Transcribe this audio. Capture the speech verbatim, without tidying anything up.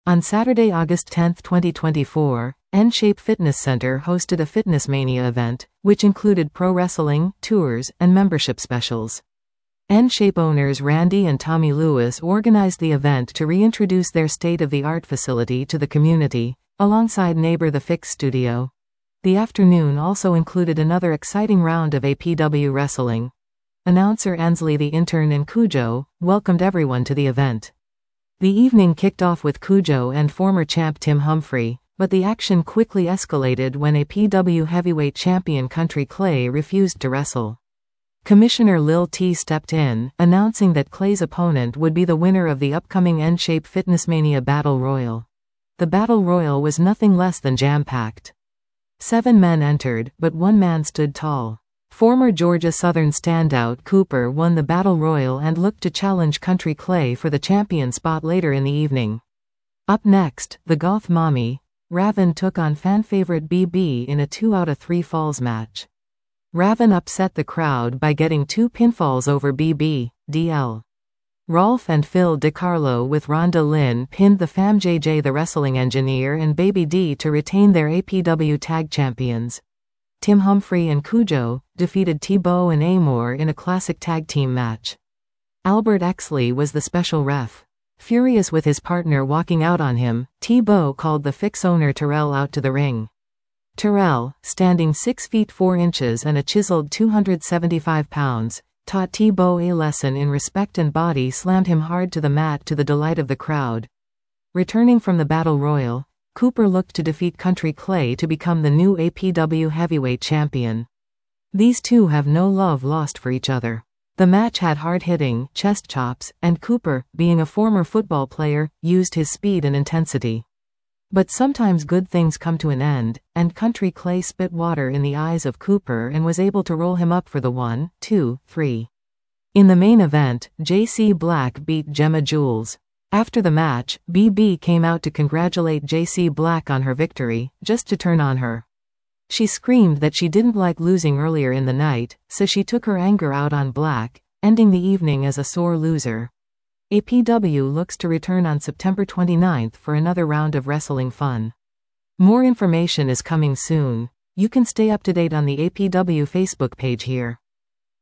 On Saturday, August tenth, twenty twenty-four, N-Shape Fitness Center hosted a Fitness Mania event, which included pro wrestling, tours, and membership specials. N-Shape owners Randy and Tommy Lewis organized the event to reintroduce their state-of-the-art facility to the community, alongside neighbor The Fix Studio. The afternoon also included another exciting round of A P W wrestling. Announcer Ansley the Intern and Cujo welcomed everyone to the event. The evening kicked off with Cujo and former champ Tim Humphrey, but the action quickly escalated when A P W heavyweight champion Country Clay refused to wrestle. Commissioner Lil T stepped in, announcing that Clay's opponent would be the winner of the upcoming N-Shape Fitness Mania Battle Royal. The Battle Royal was nothing less than jam-packed. Seven men entered, but one man stood tall. Former Georgia Southern standout Cooper won the Battle Royal and looked to challenge Country Clay for the champion spot later in the evening. Up next, the Goth Mommy, Raven took on fan favorite B B in a two out of three falls match. Raven upset the crowd by getting two pinfalls over B B, D L. Rolf and Phil DiCarlo with Rhonda Lynn pinned the fam J J the Wrestling Engineer and Baby D to retain their A P W Tag Champions. Tim Humphrey and Cujo defeated T-Bow and Amor in a classic tag team match. Albert Exley was the special ref. Furious with his partner walking out on him, T-Bow called the Fix owner Terrell out to the ring. Terrell, standing six feet four inches and a chiseled two hundred seventy-five pounds, taught T-Bow a lesson in respect and body slammed him hard to the mat to the delight of the crowd. Returning from the Battle Royal, Cooper looked to defeat Country Clay to become the new A P W heavyweight champion. These two have no love lost for each other. The match had hard-hitting, chest chops, and Cooper, being a former football player, used his speed and intensity. But sometimes good things come to an end, and Country Clay spit water in the eyes of Cooper and was able to roll him up for the one, two, three. In the main event, J C Black beat Gemma Jules. After the match, B B came out to congratulate J C Black on her victory, just to turn on her. She screamed that she didn't like losing earlier in the night, so she took her anger out on Black, ending the evening as a sore loser. A P W looks to return on September twenty-ninth for another round of wrestling fun. More information is coming soon. You can stay up to date on the A P W Facebook page here.